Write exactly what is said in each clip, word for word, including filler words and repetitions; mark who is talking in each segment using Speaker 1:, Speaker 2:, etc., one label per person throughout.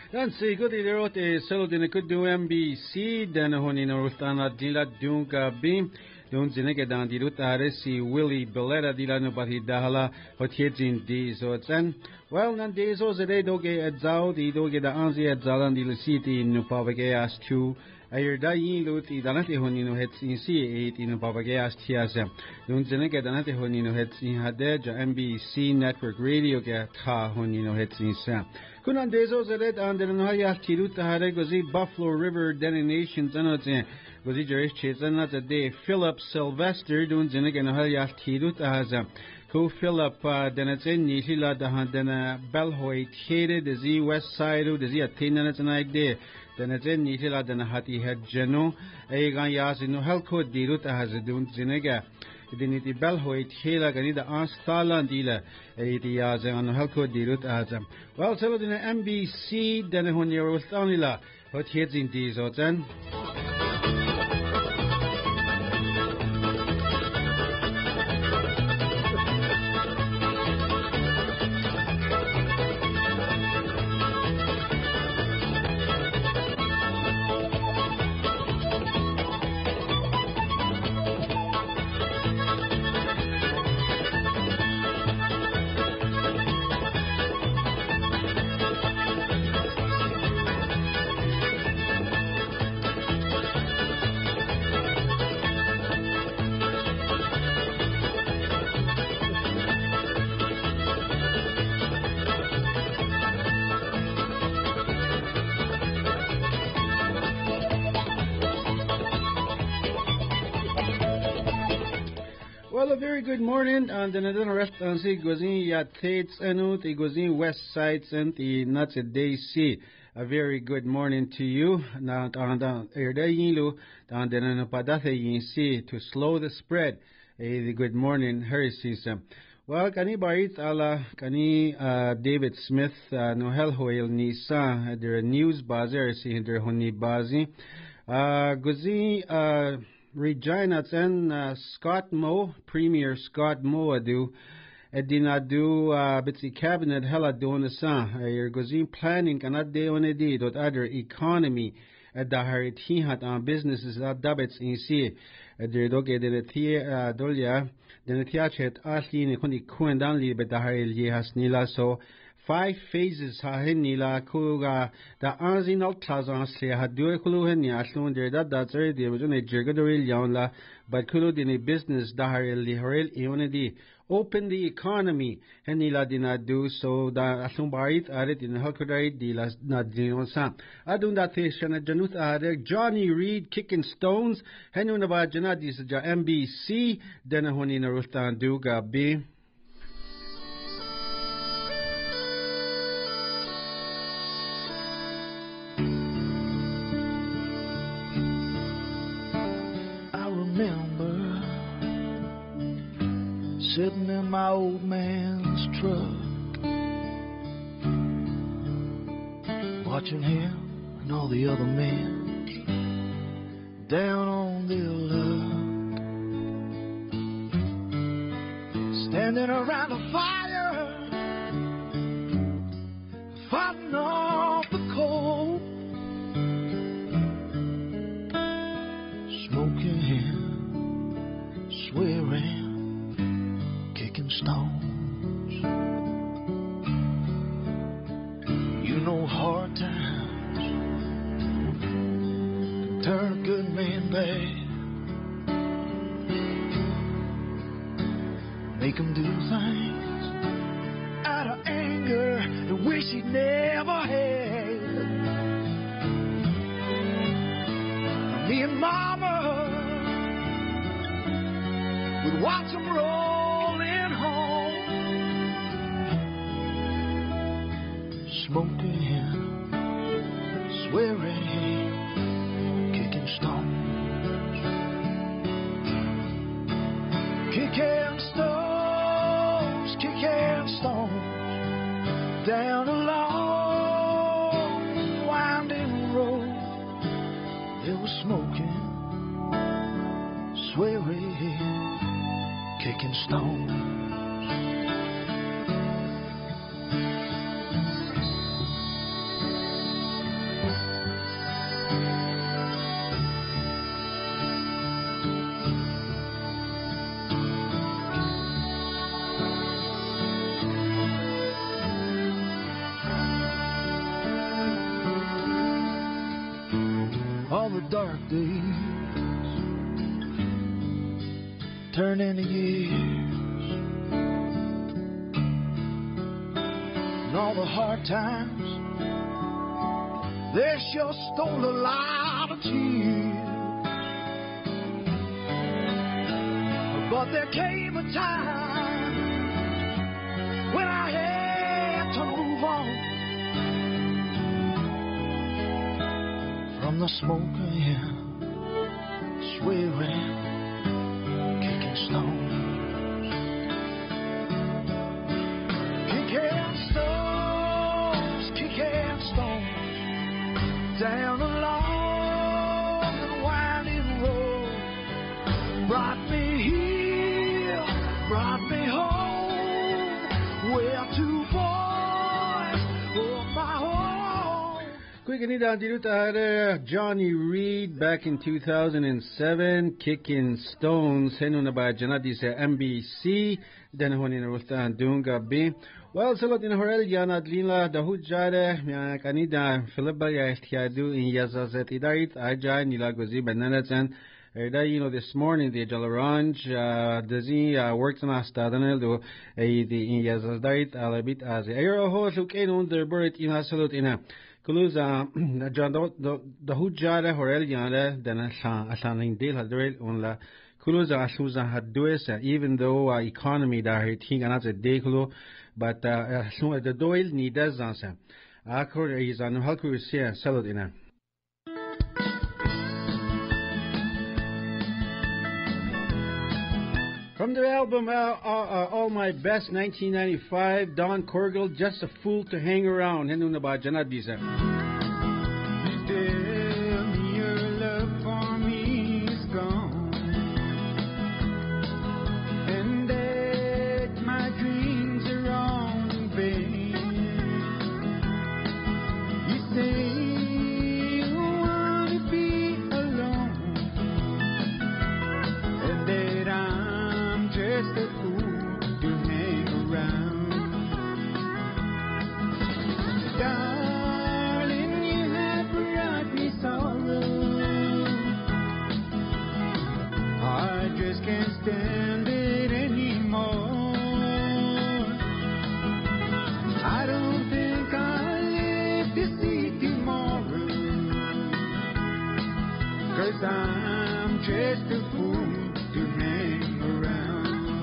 Speaker 1: Dan sigudi lerote solo dine kudu M B C dan honi norustana dila dunga bim don zinege dan dilut aresi Willie Bellera dila no bathi dahala hotiedzin di so tsan well nan de so zede doge edzao di doge da anzi edzalan di city no pavage as tu ayer da yin luti danate honi no hetsin si eight in pavage as tiasa don zinege danate honi no hetsin hade ja M B C network radio ge tha honi no hetsin sa kunan dezo zelet and no haya tilut hare gozi Buffalo River Denonation zanote gozi jerish chezana de Philip Sylvester don zinege no haya tilut haza ko Philip denatsen nihila da handana Belhoy there de zi west side de zi athena tonight de denatsen nihila da hati het jeno e gan yas no helko dilut haza don zinege Diniti Belhoy Tela Ganida Astala Dila Edias and Helco Dirut Azam. Well, so in the M B C, then when you're with Anila, what heads in these or then. Well, a very good morning, and then another rest and see Gozin Yates and the Gozin West Sides and the Nuts at Day C. A very good morning to you. Now, down air day yilu, down then an padathe yin see to slow the spread. A good morning, Harry season. Well, kani barit ala kani David Smith no hel hoil nisa der news bazer si der honi bazi. Gozin uh Regina and uh, Scott Moe, Premier Scott Moe adu edina do uh, bitsi cabinet hela do sa er gozin planning kanat de onedi dot other economy at the harit hat on businesses at dabets in see der doge de tia dolya de tia chet asli ni khoni kuendan li bet haril ye hasnila so five phases ha henila kuga da anzinal tazan se ha do kulu hen ya slun der da da tsere de bujun e jergadoril yawnla but kulu dini business da haril li haril eonedi open the economy henila dina do so da aslun barit aret in hakudai dilas na dinon sa adun da te shana janut are Johnny Reed kicking stones henuna ba janadis ja M B C dena honi na rustan do ga be
Speaker 2: sitting in my old man's truck, watching him and all the other men down on their luck, standing around a fire, fighting off the cold, smoking, swearing, stones. You know hard times can turn a good man bad, make him do things out of anger and wish he'd never had. Me and Mama would watch him roll smoking, swearing, kicking stones, kicking stones, kicking stones, down a long, winding road. They were smoking, swearing, kicking stones. the dark days turn into years, and all the hard times, they sure stole a lot of tears. But there came a time when I had to move on from the smoke and swearing, kicking stones, kicking stones, kicking stones down the long and winding road. Brought me here, brought me home, where two boys of my home.
Speaker 1: Quick and down Johnny Reed back in two thousand seven, Kicking Stones, Henuna by Janadi sa M B C, then when in Rustan Dunga B. Well, salot in Horel Yana Dlila, the Hujade, Kanida, Philippa Yahtiadu in Yazazet Idait, Aja, Nilagozi, Bananas, and you know, this morning, the Jalaranj, Dazi, worked on Astadanel, do a the Yazazait, Alabit as a aero horse who came on the bird in a salute in a Kuluza, the Hujada, Horel Yana, then a Sanin Dale had on la Kuluza Asuza had does, even though economy that her thing another day, but the Doyle need does answer. Akor is on Halkusia, salute in a. From the album uh, uh, uh, All My Best, nineteen ninety-five, Don Corgill, Just a Fool to Hang Around. Henuna ba Janadisa.
Speaker 3: You tell me your love for me is gone, and that my dreams are all in vain. You say you want to be alone, and that I'm just a fool to hang around. Darling, you have brought me sorrow. I just can't stand it anymore. I don't think I'll live to see tomorrow, 'cause I'm just a fool to hang around.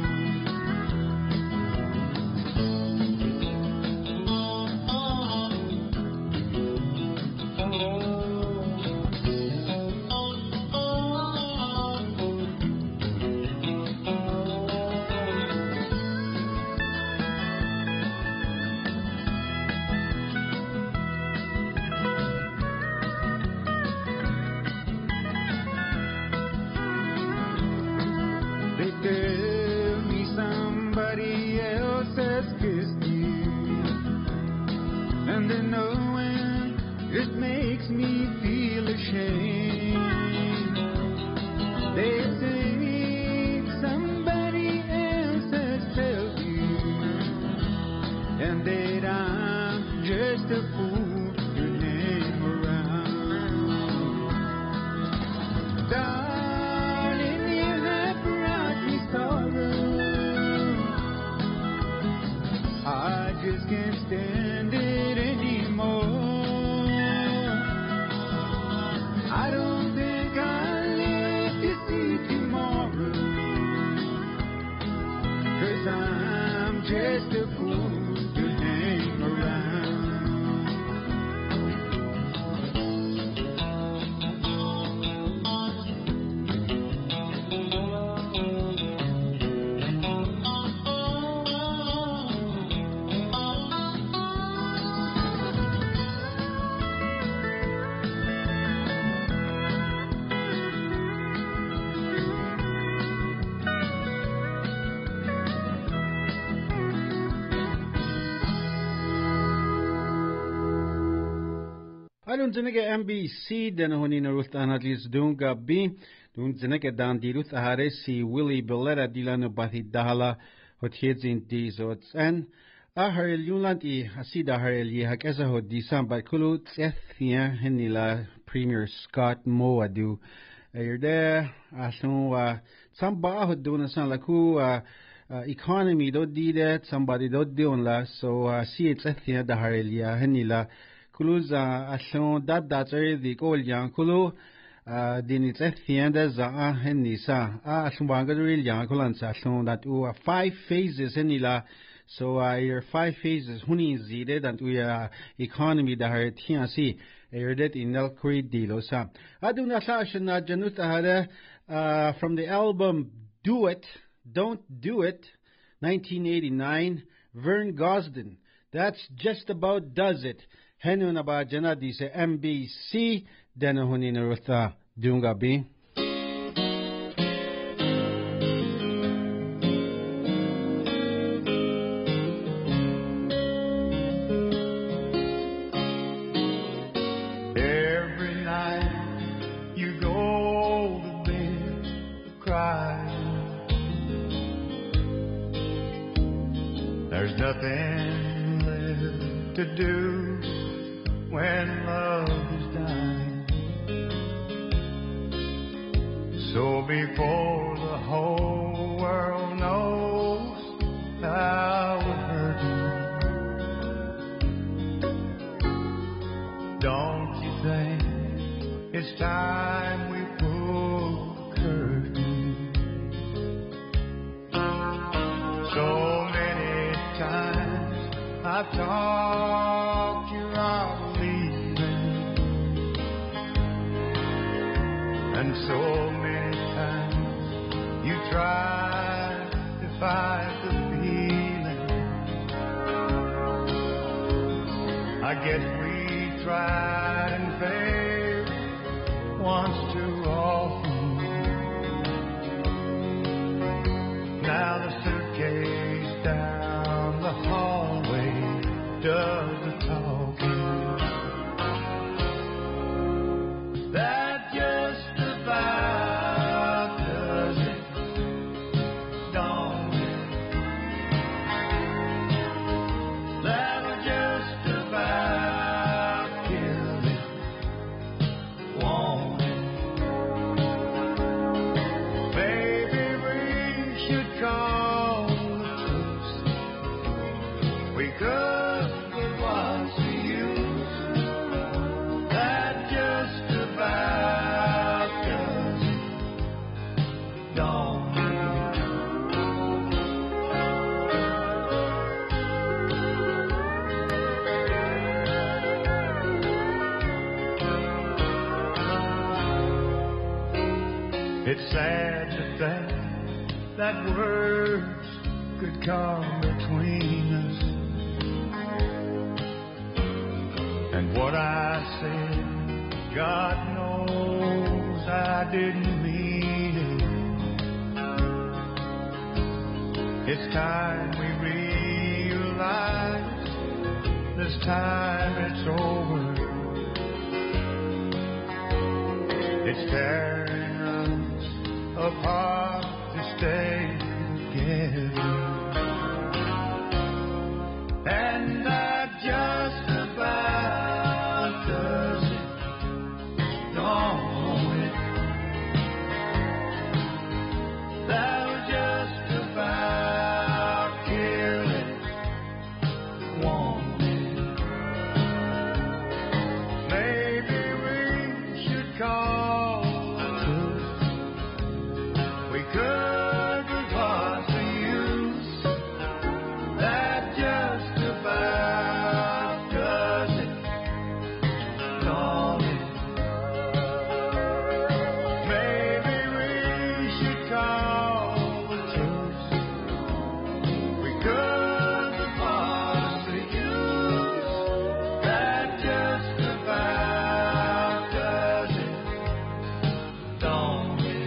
Speaker 3: They tell me somebody else has kissed you, and then knowing it makes me feel ashamed. They say somebody else has told you, and that I'm just a fool to hang around. Darling, you have brought me sorrow. I just can't stand it anymore. I don't think I'll live to see tomorrow, 'cause I'm just a fool to hang around.
Speaker 1: I don't think M B C, then when in Ruth Anatlis Dunga B, don't think Dan di Ruth Haresi, Willie Belletta Dilano Bathi Dahala, what heads in these odds. And Aharel Yunlanti Asida Harel Yahakasaho December Kulu Tethia Henila Premier Scott Moadu. You're there, Asun Samba Hoduna San Laku economy don't do that, somebody don't do la, so see it's Ethia the Harelia Henila Kuluza Asun that that's the gold young Kulu. Uh, then it's at the end as a Henisa. Ah, Sumbangadril Yankulansa, so that we are five phases Henila. So, uh, your five phases, Huni is needed, and we are economy that are T N C, a that in El Creed Dilosa. Aduna Sashana Januta Hada, uh, from the album Do It, Don't Do It, nineteen eighty-nine, Vern Gosden. That's just about does it. Henun about Janadise M B C. Denahuni Narutha Dungabi.
Speaker 3: Every night you go to bed crying. There's nothing left to do when love is dying. So before the whole world knows how it hurt you, don't you think it's time we pull the curtain? So many times I've talked you out of leaving, and so many you try to fight the feeling. I guess we tried and failed once too often. Now the suitcase down the hallway does the talking. That just about does it. It's sad to think that words could come between us, and what I said, God knows I didn't mean it. It's time we realize this time it's over. It's tearing apart to stay together, and that just about does it, don't it? That would just about kill it, won't it? Maybe we should call a truce. We could, but what's the use? That just about does it, don't it? Maybe we should call a truce. We could, but what's the use? That just about does it, don't it?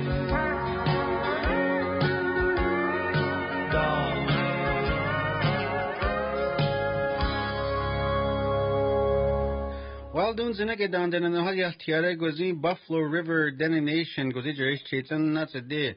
Speaker 1: Well, doon sinake down din ang halias tiare gozi Buffalo River Denny Nation gozi Jerry Chaitan that's a day.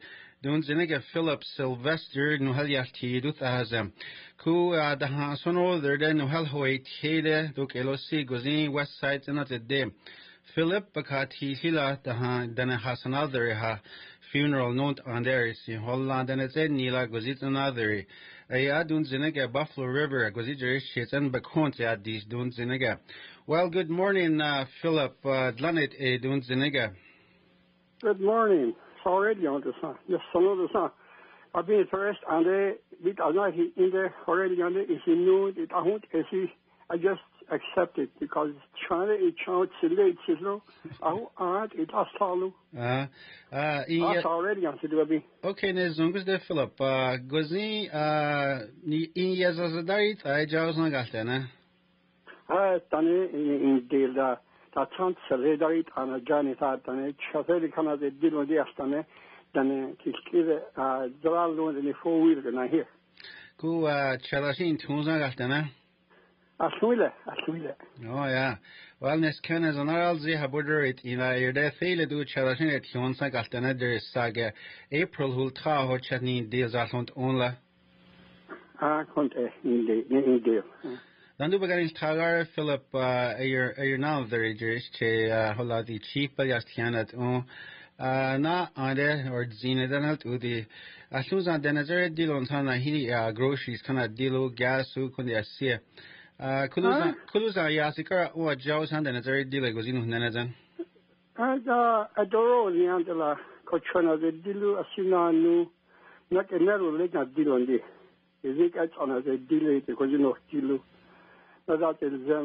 Speaker 1: Dun zinniga Philip Sylvester nu hel yalti dut azam. Ku da ha sono der nu hel hoi tede duk elosi gozin west side zinat de. Philip bakati hila da ha dana hasanal der ha funeral note on there si Holland and it's in nila gozit another. Ay dun zinniga Buffalo River gozit jerish and bakont at these dun zinniga. Well, good morning, uh, Philip. Uh, Dlanet e dun zinniga.
Speaker 4: Good morning. It's already on the sun. Just some of the sun. I've been first and the bit of night in there already on the is new. It I won't see. I just accept it because China it chance late sizzle. I aren't it last follow.
Speaker 1: Uh, uh,
Speaker 4: That's already on the baby.
Speaker 1: Okay, ne zungus de Philip. Uh, gozi uh, ni in yazazadarit I jaws na galtena.
Speaker 4: Ah, done in deal da. Ta chance solidarit ana jani ta dane chafeli kana de dilo de astane dane kiskire a drallo de four wheel na here.
Speaker 1: Ku uh, chalashin tunza galtena.
Speaker 4: Aswile, aswile.
Speaker 1: Oh yeah. Well, nes ken as anal zi habuder it in a yerde thele du chalashin et yonsa galtena der saga April hulta ho chatni de zalont onla.
Speaker 4: Ah, konte in de in de.
Speaker 1: Dan du beganin tagar Philip uh, ayer ayer now there jerish che hola di chief palyastianat on na ande or zine danalt udi asuzan denazer dilon sana hili groceries kana dilo gas su kundi asia kuluza kuluza yasikara o jaws han denazer dilo gozinu nanazan
Speaker 4: aga adoro liandela kochona de dilo asina nu nak enero leka dilo ndi izik at ona de dilo te gozinu dilo. Oh,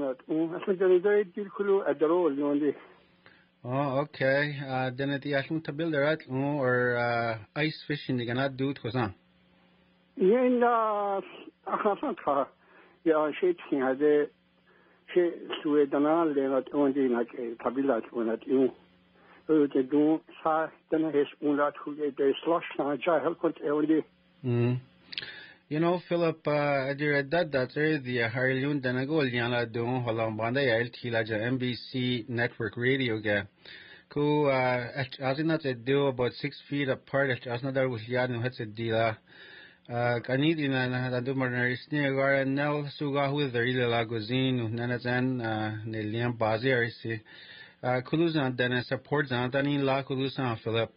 Speaker 1: okay. Uh, then at the Ashun to build a or uh, ice fishing, they cannot do it, Hosan.
Speaker 4: Yeah, in the Ahasanka, yeah, she had a she Suedana, they not only like a Kabila when at you. They do, then his own that who they slush and I help with every day.
Speaker 1: You know, Philip, uh, adir dad that's the Harlun Danagol Yana Don Holambanda Yael Tilaja M B C network radio ga. Ku uh as in that do about six feet apart as another with Yadno hits a dealer. Uh Kanidina na do mariner snegar nel suga with the real lagozin nanazan uh Nelian Bazir si uh Kuluzan then support Zantani La Kulusan Philip.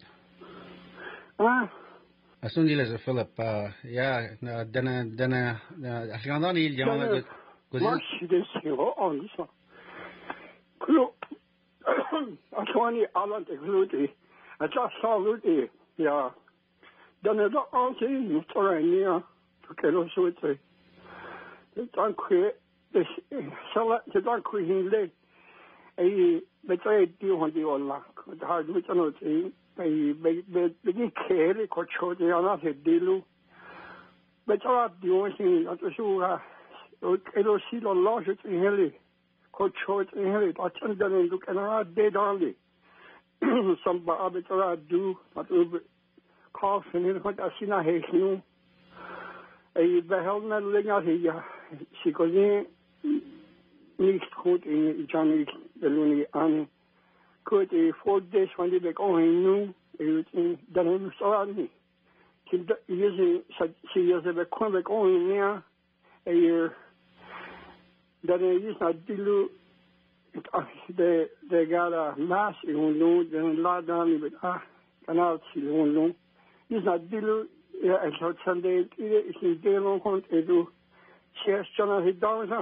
Speaker 4: Ah
Speaker 1: Asun dilas Philip, uh, yeah, dana dana ashgandan il jamal
Speaker 4: gozi. Mas desiho on this. Klo, atwani alant gludi. I just saw gludi. Yeah. Dana do anti nutorania to kelo suite. The tanque is sala the tanque hinle. A betray dio on the olla. The hard which I know Be be be carry cocho de ana se dilu. But all the only thing that was so elo si lo loge in heli. Cocho in heli. I turned them and look and I dead only. Some arbiter do that will cough and in what I see na he you. A beheld na linga he she goes in nicht gut in Johnny the Luni Annie. Could a four days when they be going new, everything done him so on me. Using such years of a comic going near a year that I use not dilu. They they got a mass in one then lot down with ah, canal see one long. Use not dilu. I thought Sunday it's in day long hunt to do. Shares John his dollars.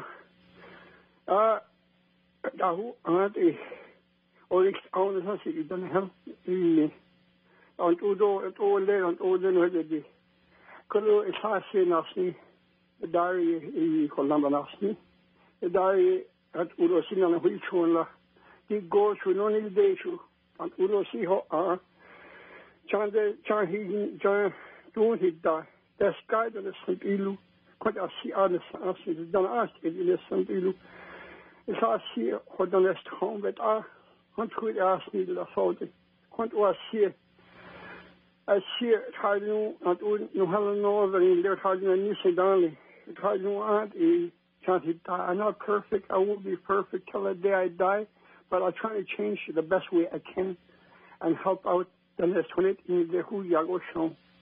Speaker 4: Ah, Dahu, Auntie. Or it's all the house you don't have the on two door at all there on all the day. Kolo is hard saying asking the diary in Colamba Nasni. The diary at Urosina and Huichonla. He goes to no need day to and Urosi ho are Chan de Chan he Chan doing his die. The sky that is Saint Ilu. Quite a sea on the asking done asked it in the Saint Ilu. It's hard see what the next home but ah. Want to ask me the fault. Want to see I see it hard no at no have no other in there hard no new darling. It hard no aunt a chance I'm not perfect. I won't be perfect till the day I die, but I try to change the best way I can and help out the next one in the who yago show.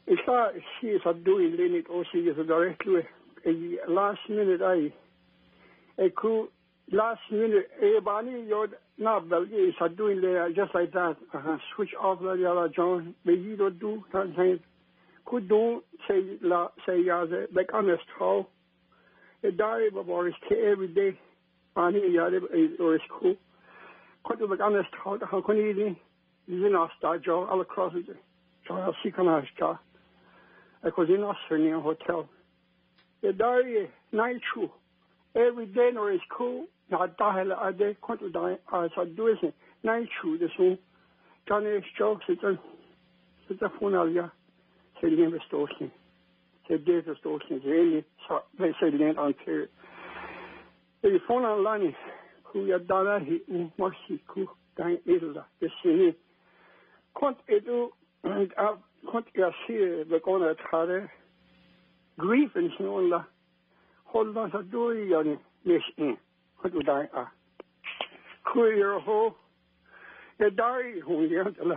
Speaker 4: Ik ga zie dat doe in Lenit ook zie je direct toe. Last minute I. Ik could last minute ebani yo na belge is doing there just like that. Uh, switch off the yellow John. But you don't do that thing. Could do say la say ya like honest how. A diary before is every day. Ani yare or is cool. Could do like honest how how can you is in Ostar Joe all across it. So I'll see can I start. I was in Australian hotel. A diary night true. Every day no is cool. Not dial a day, quantum die as I do it. Night true this one. Johnny jokes it's a it's a funalia. Say the name of Stokes. Say Dave of Stokes. Really, they say land on period. The phone on Lani, who ya dara he mercy cool. Dying Illa. The city. Quant edu and out. Quant ya see the corner tare. Grief and snow. Hold on to do it, yes, in. What would I ah? Queer ho. The diary who the other.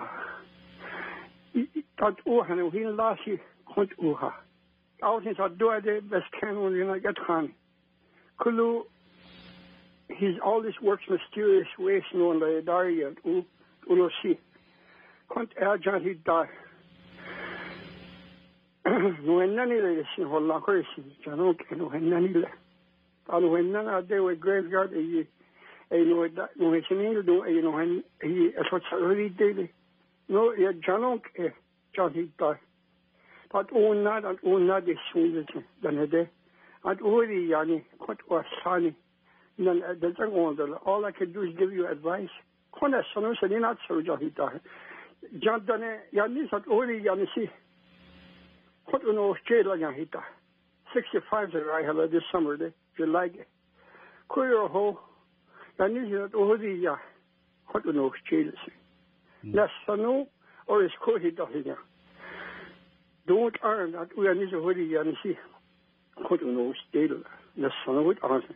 Speaker 4: That Ohan, he lost it. What Uha. Out in that door, the best can when you get honey. Kulu, his all this works mysterious ways, no one the diary and Ulo see. Quant urgent he die. When none of this in whole lot of Janok and when none of that. And when none of they were graveyard, a know that no, it's an angel, you know, and he is what's already daily. No, yeah, Janok, John he died. But oh, not and oh, not this soon than a day. And oh, the Yanni, what was sunny. Then the thing all I can do is give you advice. Quite son of a not so John he died. John done Yannis at oh, the Yanni see. What do you know, jail again, Hita? sixty-five that I have this summer, day, if you like it. Queer ho, and is it over the ya? What do you know, jail? Less no, or is Kohi Dohina? Don't earn that we are need to hold the and see. What do you know, jail? Less no, with answer.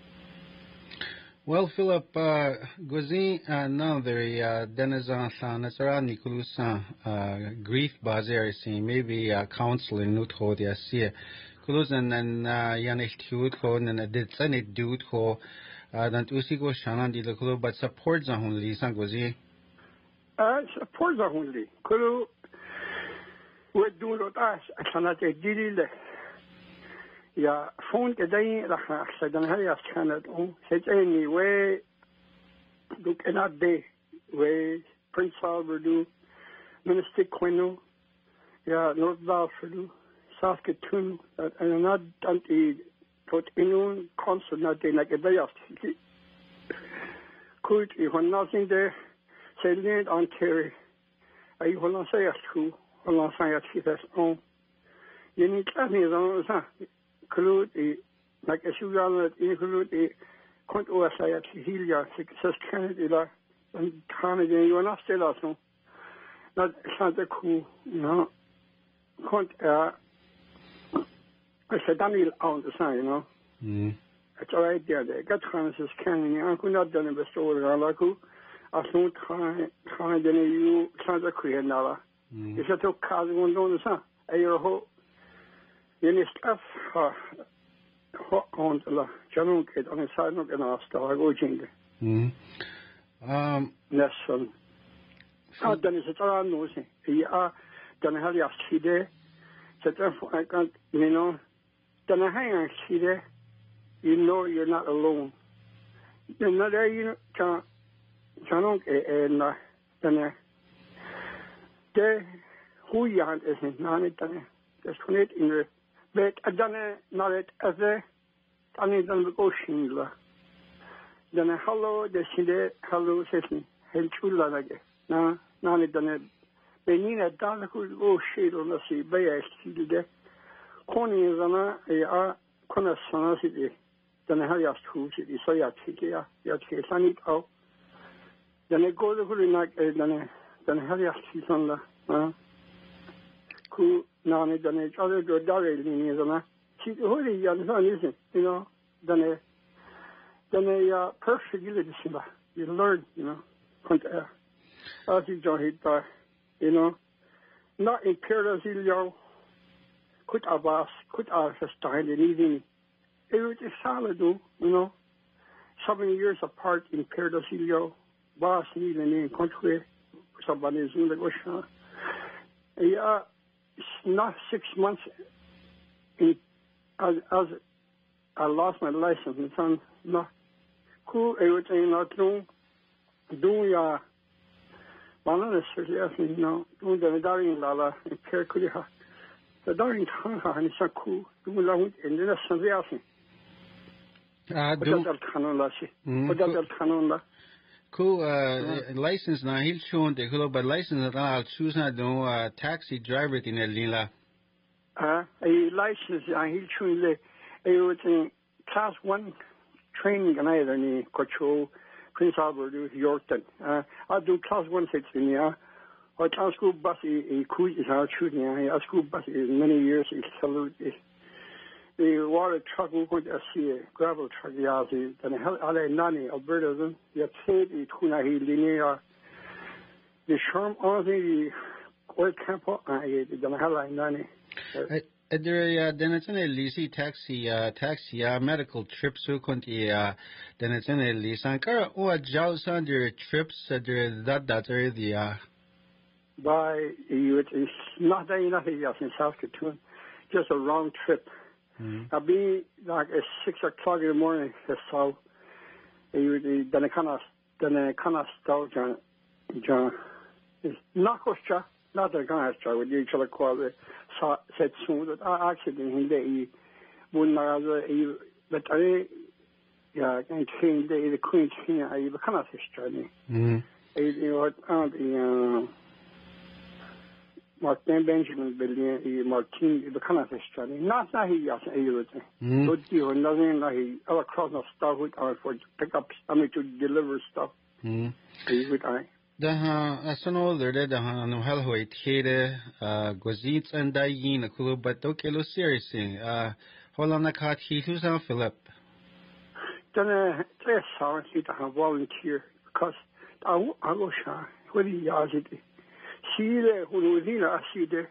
Speaker 1: Well, Philip, uh, Gozin, uh, now there, Denizan San, Nasara Nikulusan, uh, grief bazaar, see, maybe, uh, counseling, not hold the Asia. Kulusan and, uh, Yanish Tude Hon and a did send it dude ho, uh, than Usiko Shanan did the Kulu, but supports on only, San Gozin.
Speaker 4: Uh, supports on only. Kulu, we're doing what us, I cannot take did Ja, phone today, dat ga ik dan heel erg gaan het om. Zet any way, doe ik dat day, way Prince Albert do, Minister Quino, ja, North Balfour do, Saskatoon, en dat dan die tot in een concert na day like a day after. Goed, ik had nothing there. Zij leent Ontario. Ik wil dan zeggen goed, wil dan zeggen dat het is om. Je niet echt niet dan zeggen. Include like a sugar include a quant O S I at Hilia, says Kennedy, and Canada, you are not still also. That Santa Cool, you know. Quant, uh, I said, Daniel on the sign, you know.
Speaker 1: Mm.
Speaker 4: It's all right there. They got Francis Canning, I could not done a bestower, I like who. I saw Canada, you Santa Cree, Nala. It's a took Kazi one on the sun. A year hope. Je niet af on the Januk on the side of an Asta, I go jingle.
Speaker 1: Hmm. Um,
Speaker 4: Nesson. Ah, then is it all nosing. Yeah, then I have your see there. So therefore, I can't, you know, then I hang on see there. You know you're not alone. You're not there, you know, Januk and then there, who you hunt isn't none of them. There's twenty in the but I done not it as a I need them to go shingle. Then a hello, the Sinde, hello, session, hell chula like it. No, none of them. Benina Dana could go shade on the sea, by a steel there. Connie is on a Connor Sana City. Then I have your school city, so you take it, you take it, I need out. Then I go to the night, then I have your seat on the. Who now need done each other to direct me as a see the holy young son isn't, you know, then a then a uh, perfect you learn, you know, as you don't hit, you know, not in paradise, quit our boss, quit our style and eating. It was a solid, you know. Seven years apart in Perdosilio, boss needing in country, somebody is in the ocean. Yeah, it's not six months in, as, as I lost my license, and son, no, cool, everything not doing, doing, uh, one of the serious, you know, doing the darling lala in Perculia. The darling Tanga and it's a cool, doing that in the Sandiasin.
Speaker 1: Ah,
Speaker 4: do. What does that canon?
Speaker 1: Cool, uh, license na hil shown the hello, but license na I'll choose na do uh, taxi driver in the lila.
Speaker 4: Ah, a license I hil shown the a was in class one training and either ni Cocho, Prince Albert, Yorkton. Uh, I do class one six in ya. Or class school bus a cruise is our shooting. A school bus is many years is salute. The water truck we going to see a gravel truck yazi. Then hell alle nani Alberta then you said it kuna he linear. The charm on the oil camp I then hell I nani.
Speaker 1: There then it's in a leasy taxi uh taxi uh medical trips who couldn't uh then it's in a lease and car or jaws under trips there that that are the uh
Speaker 4: by you it's not that enough in Saskatoon. Just a round trip.
Speaker 1: Mm-hmm.
Speaker 4: I'll be like at six o'clock in the morning. So, you then I kind of then I kind of start John. John, it's not Costa, not the guy with each other called it. So said soon that I actually in the when I was but I yeah I came the the Queen King I kind of journey.
Speaker 1: Mm-hmm.
Speaker 4: You know and the. Martin Benjamin building Martin the kind of study. Not that he has everything. But you nothing like he all across the stuff with our for pick up I mean to deliver stuff.
Speaker 1: Mm.
Speaker 4: With I.
Speaker 1: The ha asano there the ha no hell hoy tede uh gozits and dayin a cool but okay lo serious uh hold on the cat he who's on Philip.
Speaker 4: Then uh tres hours he to have volunteer because I I go shy. What do you ask it? See the who was in I see the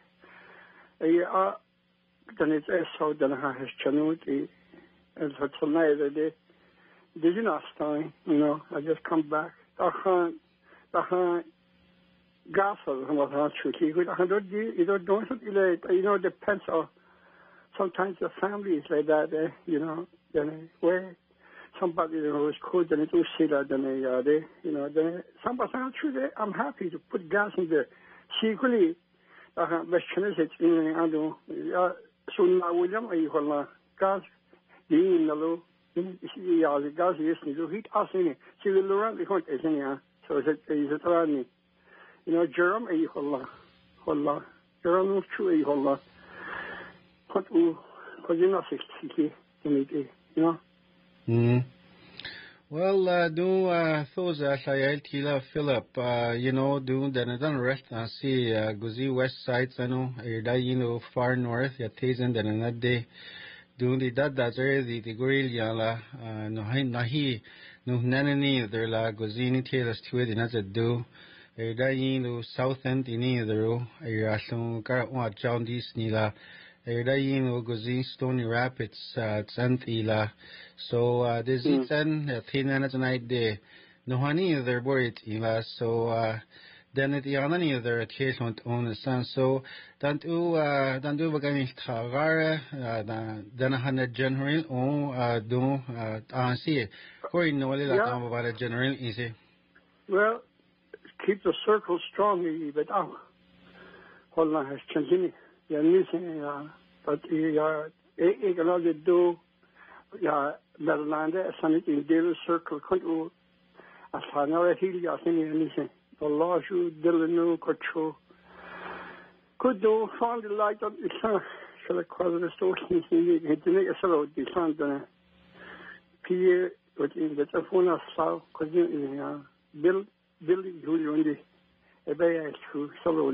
Speaker 4: uh then it's so then I has channel and so tonight the did you not time you know I just come back I can't I can't gas or what how to keep it I don't do you don't do something like you know depends on sometimes the family is like that uh, you know then where somebody you know is cool then it will see that then uh, they you know then somebody I'm happy to put gas in there. Secretly, uh, best chance it's in I do. Soon I will jump a whole gas, in the low, yeah, the gas is to heat us in it. She will run the hunt as any, so it is a running. You know, Jerome a whole whole Jerome true a whole what will, because you're not sixty, you know.
Speaker 1: Hmm. Well, uh, do uh, those as I tell Philip, uh, you know, do the another rest and see uh, Guzi West Sides, I know, uh, you know, far north, ya Tazen, then another day, do the that that's the the gorilla, uh, no, nahi, no, nanani, there la Guzini Taylor's to it, and as it do, a you know, south end in either, a rason, got what John Disney. Erdayin o Guzin Stony Rapids uh Santila. So uh this is an thin tonight day. No honey they're worried ila so uh then at the only other occasion on the sun. So don't do uh don't do bagani tagara uh then a hundred general on uh do uh ansi. Koi no li la tama about a general easy.
Speaker 4: Well, keep the circle strong but oh hold on has continued. Yeah, missing, uh, but yeah, I can only do, yeah, Maryland, a Senate in Davis Circle, could you, as I know that he got anything, the law you, Dillanu, Cocho, could do, found the light of the sun, shall I call it a store, he didn't make a solo, the sun, the Pierre, but in the phone of South, could you, uh, Bill, Billy, who you only, a bay to solo,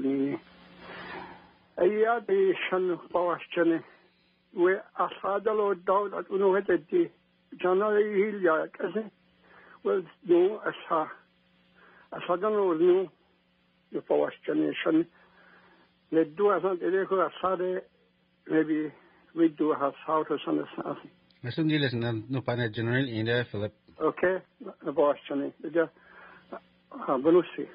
Speaker 4: I had the son Powers Jenny, where I father Lord Dowd at Unohete, January Hilia, cousin, was no as her. As I don't know, no, the Powers generation. Let do as an Ereco as Sade, maybe we do have out or something.
Speaker 1: Masum diles na no pana general in there, Philip.
Speaker 4: Okay, the boss, Johnny. The Belushi.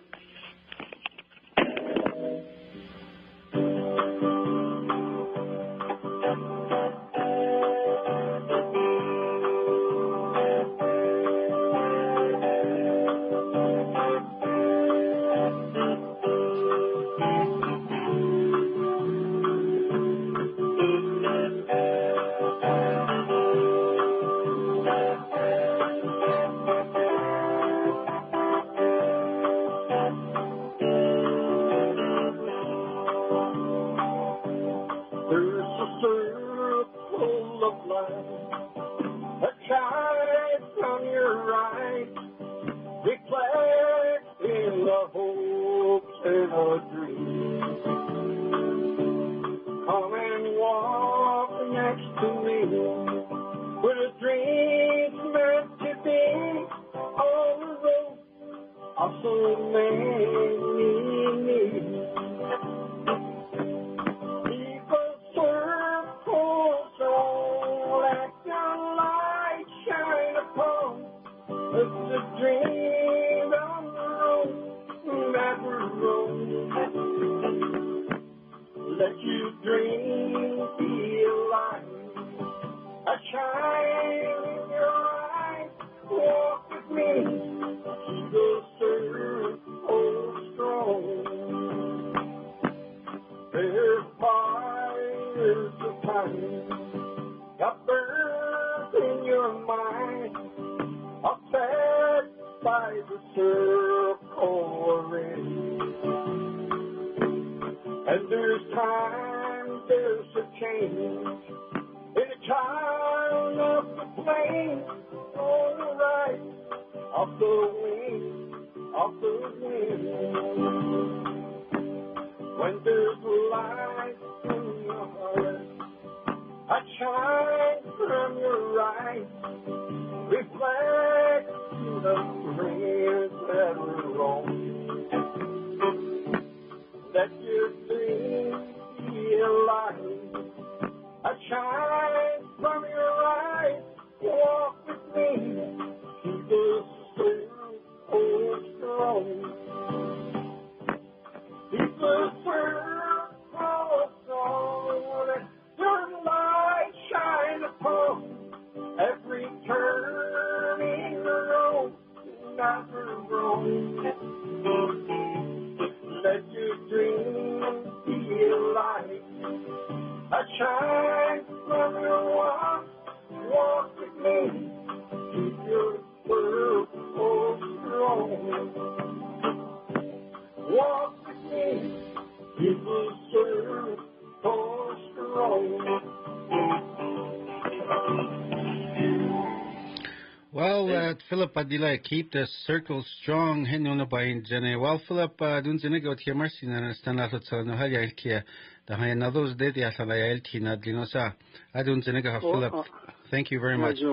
Speaker 1: Well, uh, Philip Adila, keep the circle strong. Henuna bayin jene. Well, Philip, dun jene go tiya marsi na stana to tsano ha yael kia. Da ha na those de ya sala yael tina dlinosa. Adun jene go Philip. Thank you very much.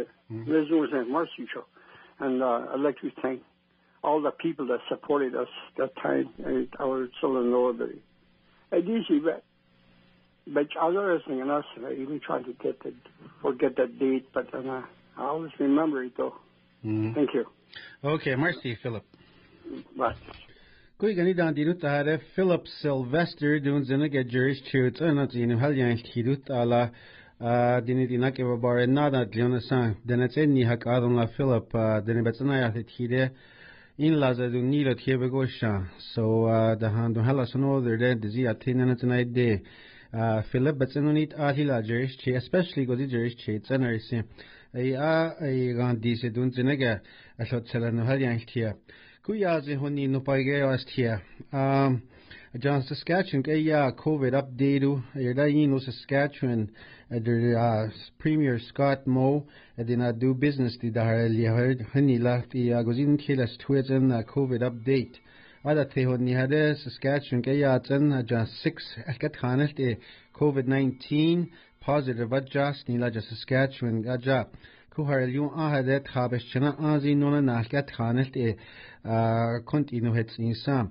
Speaker 4: And uh, I'd like to thank all the people that supported us that time. Our children know that I easy, but but others and us, I even tried to get the forget that date, but uh, I always remember it though.
Speaker 1: Mm.
Speaker 4: Thank you.
Speaker 1: Okay, merci, Philip.
Speaker 4: Bye.
Speaker 1: Kui gani dan dirut are Philip Sylvester dun zinage juris chut anat inu halyan tidut ala dini dinake babare nada dionasa denatse ni hak adon la Philip deni betsana ya tide in laza dun nilo tiebe gosha so the hand hala sono der de dizi atina tonight de Philip betsanunit ahila juris chi especially godi juris chi tsanarisi ay a ay gandi se dun zinage ashot selano halyan tia Kuyazi honi no paige astia. Um, John Saskatchewan kaya COVID update. Yada yino Saskatchewan. The Premier Scott Moe did not do business. Did har liya honi la the gozin tilas tweeten COVID update. Ada te honi hade Saskatchewan kaya atan John six akat khanel te COVID nineteen positive adjust nila ja Saskatchewan aja. Kuhar liyon ahadet khabesh chana azi nona nahkat khanel te كنت إنه هتس إنسان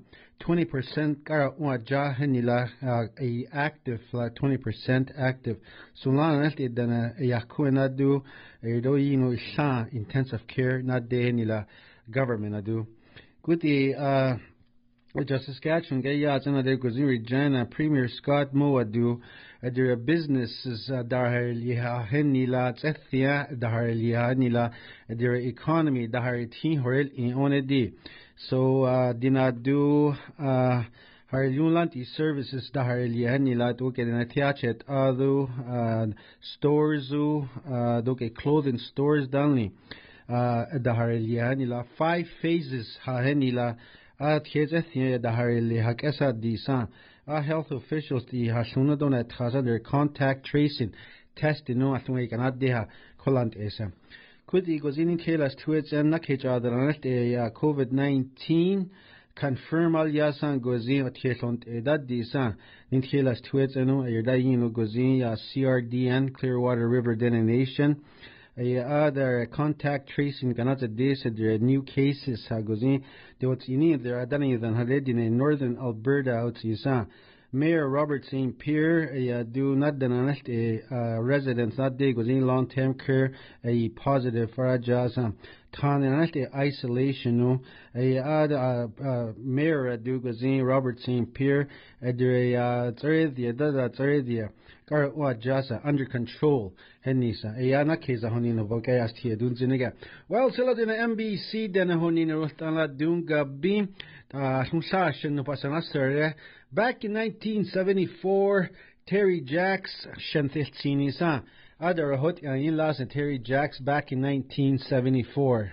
Speaker 1: twenty percent kara waja nila a active twenty percent active. Sulana nalti dana yakuena do edo yino sha intensive care na de nila government adu. Kuti uh Justice Saskatchewan gaya zana de gozin Regina Premier Scott Moadu their businesses dahar liha nila tsethia dahar liha nila their economy dahar tin horel in onedi. So uh, dinadu uh, har yunlanti services dahar liha nila to ke na tiachet adu uh, stores uh, do ke clothing stores danli uh, dahar liha nila five phases ha nila at Hezethia Daharili Hakesa Disan. Our health officials the Hashuna Dona Taza their contact tracing testing no Athway cannot deha Kolant Esa. Could the Gozini Kalas to its and Nakaja the COVID nineteen confirm al Yasan Gozin at Hesont Edat Disan in Kalas to its and Erdaino Gozin C R D N Clearwater River Denonation. A other contact tracing cannot this there are new cases hagozin de what's in there are done than had in northern Alberta out yisa Mayor Robert Saint Pierre a do not the a residents not de gozin long term care a positive for a jasa tan and isolation no a other mayor do gozin Robert Saint Pierre a there a the the Karwa Jasa under control Henisa Ayana Keza Honino Vokayas Tia Dunziniga. Well sila din M B C den Honino Rostala Dunga Beam uh Humsashin Pasanaster. Back in nineteen seventy-four Terry Jacks Shanthilsinisa Other Hot in Las and Terry Jacks back in nineteen seventy-four.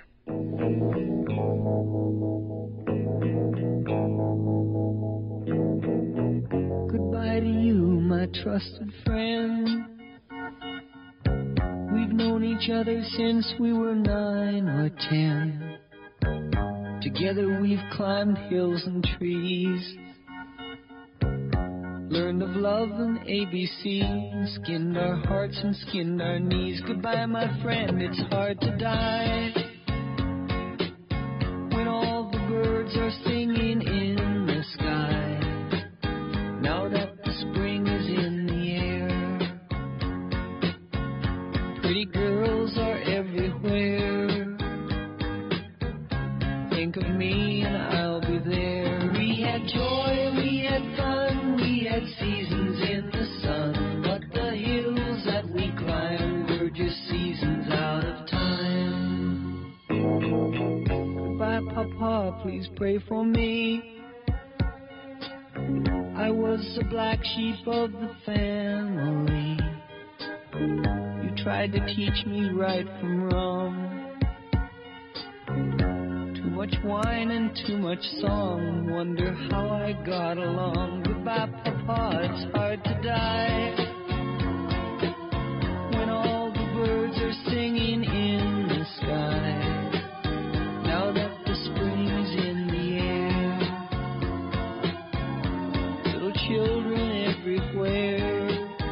Speaker 5: Goodbye to you, my trusted friend. We've known each other since we were nine or ten. Together we've climbed hills and trees, learned of love and A B C, skinned our hearts and skinned our knees. Goodbye, my friend, it's hard to die when all the birds are singing in the sky. Now that the spring is in the air, pretty girls are everywhere. Think of me and I'll be there. We had joy, we had fun, we had seasons in the sun, but the hills that we climbed were just seasons out of time. Goodbye, Papa, please pray for me. I was the black sheep of the family. You tried to teach me right from wrong. Too much wine and too much song, wonder how I got along. Goodbye, Papa, it's hard to die when all the birds are singing in the sky. Now that the spring is in the air, little children everywhere.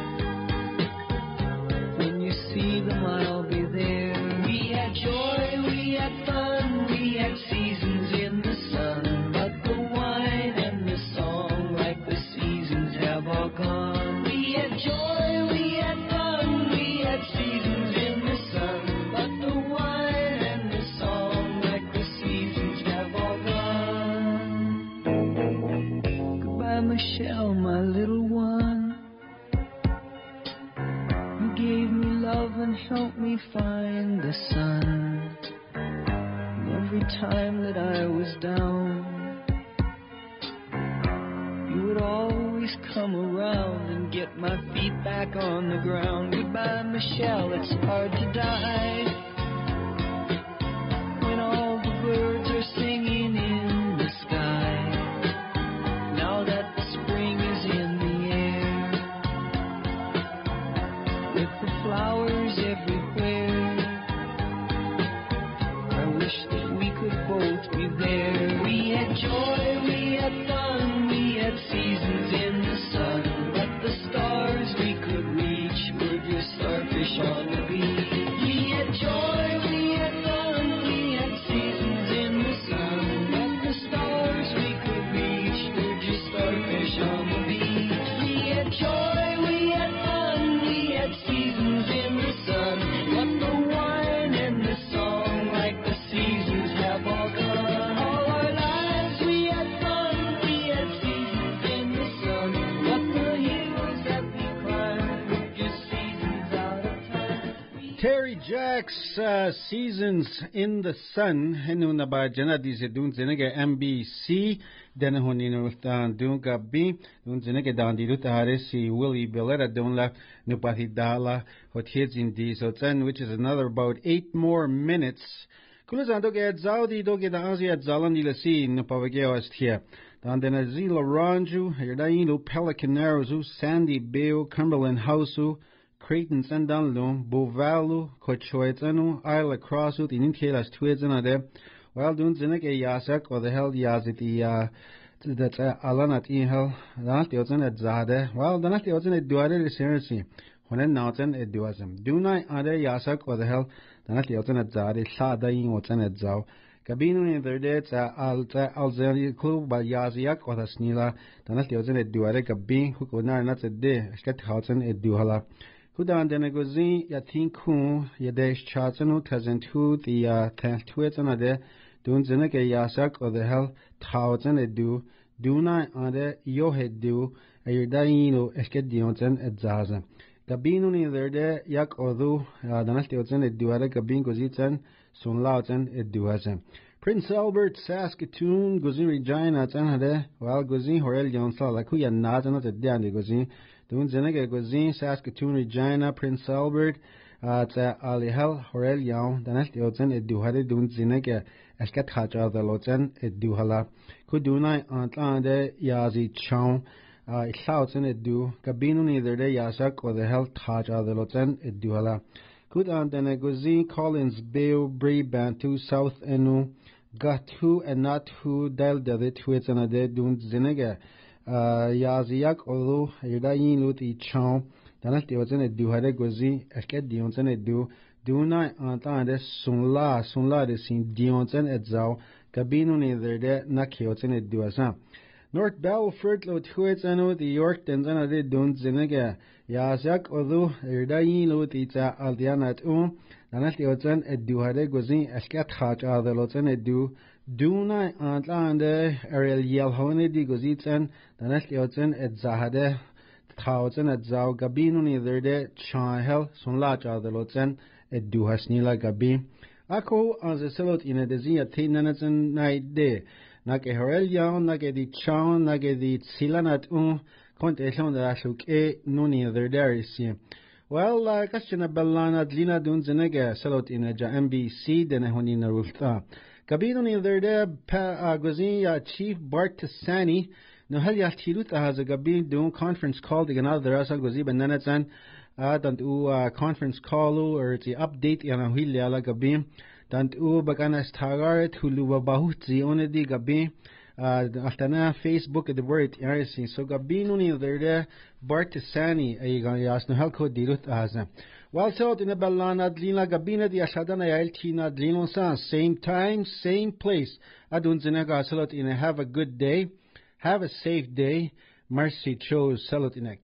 Speaker 5: When you see them, I'll be there. We had joy, we had fun, we had seasons in the sun, but the wine and the song, like the seasons, have all gone. We had joy, we had fun, we had seasons in the sun, but the wine and the song, like the seasons, have all gone. Goodbye, Michelle, my little one. You gave me love and helped me find the sun. Every time that I was down, you would always come around and get my feet back on the ground. Goodbye, Michelle, it's hard to die when all the birds are singing in the sky. Now that the spring is in the air, with the flowers everywhere, I wish that we could both be there. We had joy, we had fun, we had seasons in the sun, but the stars we could reach were just starfish on the beach. We had joy, we had fun, we had seasons in the sun, but the stars we could reach
Speaker 1: Jack's uh, Seasons in the Sun. Henu na ba jana di se dun zinege M B C. Dena honi no tan dun gabi. Dun zinege dan di luta hare si Willie Billetta dun la nupati dala hot hits in di so ten, which is another about eight more minutes. Kulazan doge at zaudi doge da anzi at zalan di la si nupavageo est here. Dan dena zila ranju yerdainu Pelicanerosu Sandy Beo Cumberland Houseu Creighton Sandanlu, Bovalu, Cochoetanu, Isla Crossu, the Ninkelas Twizanade, well done Zinek a Yasak or the hell Yaziti, uh, that's Alanat Ihel, not the Ozen at Zade, well, the not the Ozen at Duade is seriously, when it Naughton it duasm. Do not other Yasak or the hell, the not the Ozen at Zade, Sadain Ozen at Zau. Cabino in their dates Alta Alzeri Club by Yaziak or the Snila, the not the Ozen at Duade, Cabin, who could not a day, Skethausen at Duhala. Kudan denegozin yatin kun yadesh chatsanu tazentu the uh tantuetanade dun zineke yasak or the hell thousand edu duna ade yohedu ayudaino eskedionten edzaza. Gabinu ni lerde yak odu danastioten eduare gabin gozitan sunlauten eduazen. Prince Albert, Saskatoon, Gozin Regina, Tanade, while Gozin Horel Yonsla, like who ya not another dandy Gozin. Dun Zenega Gozin, Saskatoon, Regina, Prince Albert, at Alihel, Horel Yawn, Danest Yotzen, Eduhade, Dun Zenega, Escat Haja, the Lotzen, Eduhala, Kudunai, Antlande, Yazi Chow, Southern Edu, Cabino neither de Yasak or the Hel Haja, the Lotzen, Eduhala. Kudan Denegozin, Collins, Beo, Bree, Bantu, South Enu, Gatu, and not who dialed the tweets and a dead Dun Zenega. Yaziak although Yudayin Luti Chow, Danasti was in a do had a gozi, a cat Dionson a do, do not entendre Sunla, Sunla de Sin Dionson et Zau, Cabino neither de Nakiotin a duasan. North Belford Lot Huetzano, the York Tenzana de Dun Zenega, Yaziak although Yudayin Lutita Aldiana at Um, Danasti was in a do had a gozi, a cat hatch are the Lotzen a do. Duna Antlande Ariel Yelhone di Gozitzen, Danest Yotzen et Zahade, Tautzen et Zau Gabino neither de Chahel, Sunlacha the Lotzen, et Duhasnila Gabi. Ako as a celot in a desi at Tinanetzen night day. Nake Horel Yawn, Nake di Chown, Nake di Silanat Un, Conteson de Ashuk E, no neither there is here. Well, uh, Kashina Bellana Dlina Dunzenega, celot in a M B C, then a Honina Rufta. Cabino neither there, Gozin, Chief Bart Tassani, no Helia Tiluta has a Gabin doing conference call to another Rasa Gozib and Nanatan, Dant U conference call or the update Yana Hilia Gabin, Dant U Baganas Tagaret, Hulu Bahutzi, Onedi Gabin, Aftana Facebook at the word Arisi. So Gabino neither there, Bart Tassani, a Yasno Helco Dilut Aza. Well, so in a Ballana Dlina Gabina di Ashadana Yaltina Dlinosan, same time, same place. Adun Zinega Salot in a have a good day, have a safe day. Mercy chose Salot in a